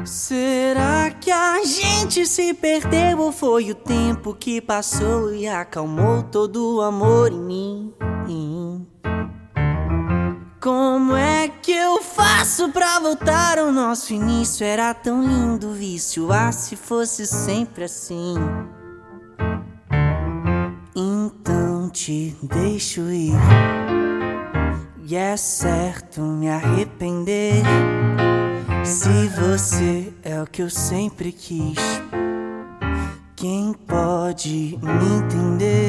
Será que a gente se perdeu ou foi o tempo que passou e acalmou todo o amor em mim? Como é que eu faço pra voltar ao nosso início? Era tão lindo o vício, se fosse sempre assim. Então te deixo ir, e é certo me arrepender. Se você é o que eu sempre quis, quem pode me entender?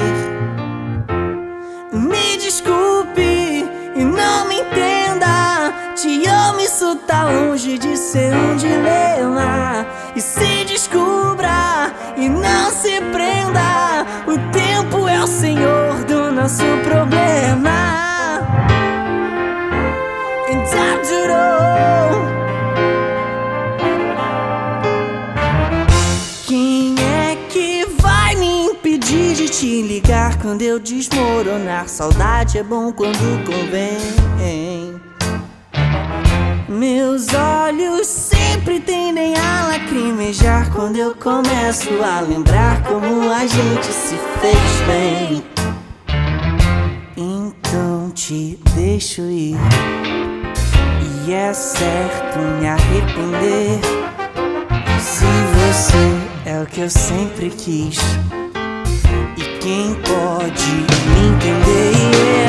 Me desculpe e não me entenda. Te amo, isso tá longe de ser um dilema. E se descubra e não se prenda. O tempo é o senhor do nosso problema. Quem é que vai me impedir de te ligar quando eu desmoronar? Saudade é bom quando convém. Meus olhos sempre tendem a lacrimejar quando eu começo a lembrar como a gente se fez bem. Então te deixo ir, e é certo me arrepender. Se você é o que eu sempre quis, e quem pode me entender?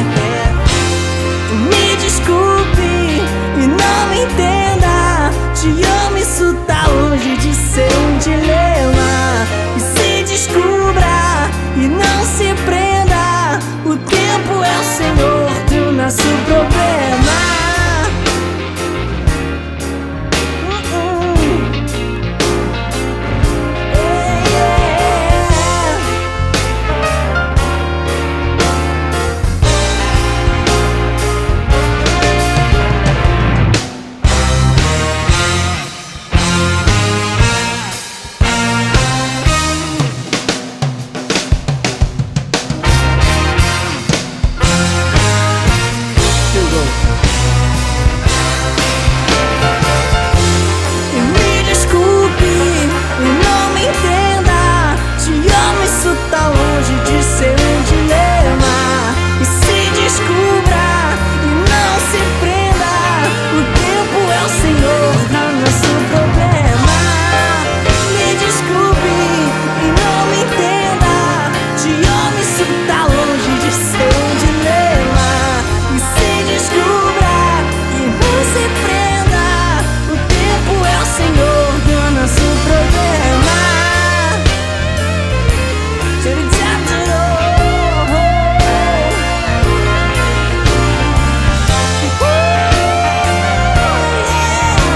Me desculpe e não me entenda. Te amo, isso tá longe de ser um dilema. E se descubra e não se prenda. O tempo é o senhor do nosso problema.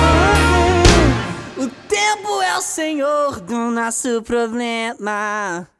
O tempo é o senhor do nosso problema.